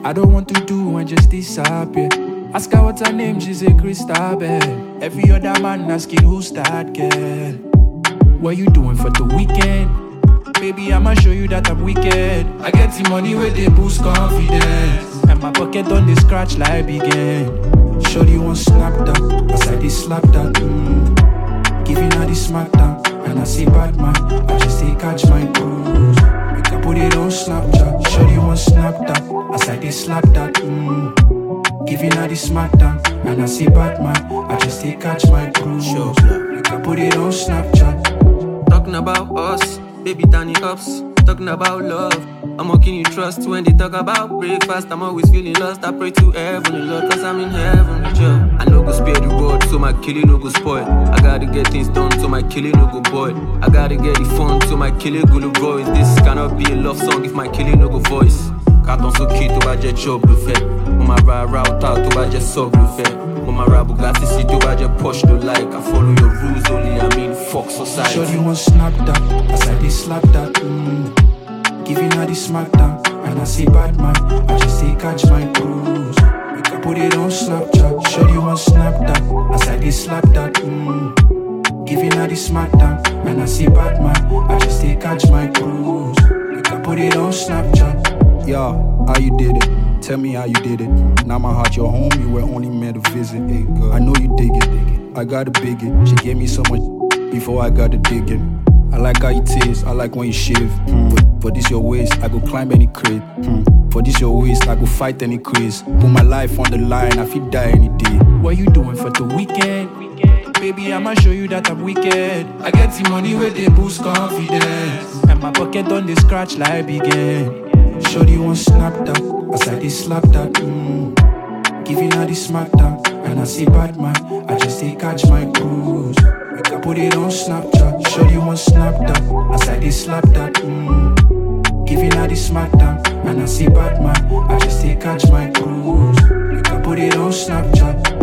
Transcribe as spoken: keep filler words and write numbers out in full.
I don't want to do and just disappear. Ask her what's her name, she say Christabel. Every other man asking who's that girl. What you doing for the weekend? Baby, I'ma show you that I'm wicked. I get the money where they boost confidence, and my pocket on the scratch like begin. Shorty won't snap that, as I did slap that. Mm. Giving her the smackdown, and I say bad man, I just say catch my cruise. We can put it on Snapchat. Shorty won't snap that, as I did slap that. Mm. Giving her the smackdown, and I say bad man, I just say catch my cruise. Sure. We can put it on Snapchat. Talking about us, baby tiny ups. Talking about love, I'm walking you trust. When they talk about breakfast, I'm always feeling lost. I pray to heaven, Lord, cause I'm in heaven with you. I no go spare the road, so my killing no go spoil. I gotta get things done, so my killing no go boil. I gotta get the fun, so my killing go look voice. This cannot be a love song if my killing no go voice. Carton sókè tó bá jẹ́ chop ló fẹ́. Mo máa ra router tó bá jẹ́ sub ló fẹ́. Mo máa ra Bugatti sí tó bá jẹ́ Porsche ló like. I follow your rules only, I mean fuck society. Shorty won't snap that, as I did slap that. Mm. Giving her the smackdown, and I say bad man, I just say catch my cruise. We can put it on Snapchat. Shorty won't snap that, as I did slap that. Mm. Giving her the smackdown, and I say bad man, I just say catch my cruise. We can put it on Snapchat. Yo, how you did it? Tell me how you did it. Now my heart, your home, you were only meant to visit. Hey, I know you dig it. I gotta big it. She gave me so much before I got to dig it. I like how you taste, I like when you shave. Hmm. For, for this your waist, I go climb any crate. Hmm. For this your waist, I go fight any craze. Put my life on the line, I feel die any day. What you doing for the weekend? Baby, I'ma show you that I'm wicked. I get the money where they boost confidence, and my pocket on the scratch like begin. Shorty won't snap that, as I did slap that. Mm. Giving her the smackdown, and I say bad man, I just say catch my cruise. We can put it on Snapchat. Shorty won't snap that, as I did slap that. Mm. Giving her the smackdown, and I say bad man, I just say catch my cruise. We can put it on Snapchat.